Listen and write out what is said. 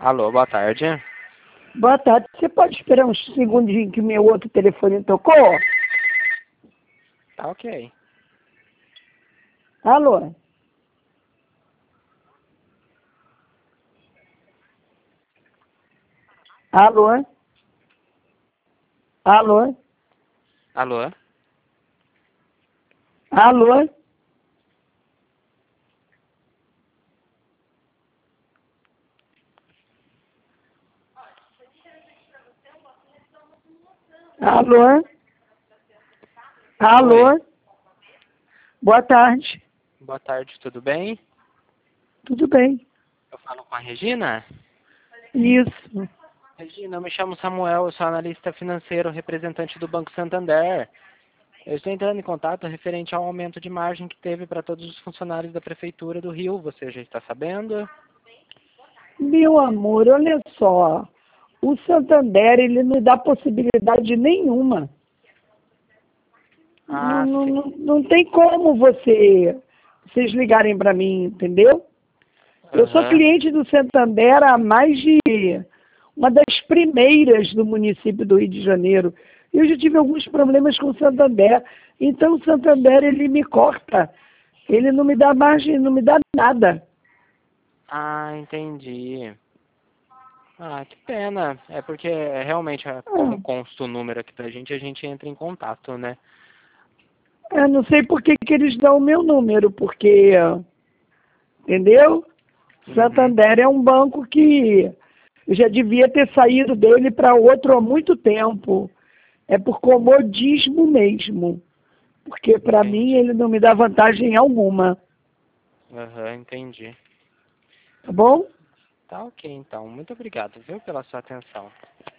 Alô, boa tarde. Boa tarde. Você pode esperar uns segundinhos que meu outro telefone tocou? Tá ok. Alô? Alô? Alô? Alô? Alô? Alô? Alô? Oi. Boa tarde. Boa tarde, tudo bem? Tudo bem? Eu falo com a Regina? Isso. Regina, eu me chamo Samuel, eu sou analista financeiro, representante do Banco Santander. Eu estou entrando em contato referente ao aumento de margem que teve para todos os funcionários da Prefeitura do Rio. Você já está sabendo? Meu amor, olha só. O Santander, ele não dá possibilidade nenhuma. Ah, sim. Não tem como vocês ligarem para mim, entendeu? Eu sou Aham. cliente do Santander há mais de uma das primeiras do município do Rio de Janeiro. Eu já tive alguns problemas com o Santander. Então o Santander, ele me corta. Ele não me dá margem, não me dá nada. Ah, entendi. Ah, que pena. É porque realmente, Ah, como consta o número aqui pra gente, a gente entra em contato, né? eu não sei por que que eles dão o meu número, porque, entendeu? Uhum. Santander é um banco que eu já devia ter saído dele para outro há muito tempo. É por comodismo mesmo. Porque para mim Entendi. ele não me dá vantagem alguma. Aham, entendi. Tá bom? Tá ok, então. Muito obrigado, viu, pela sua atenção.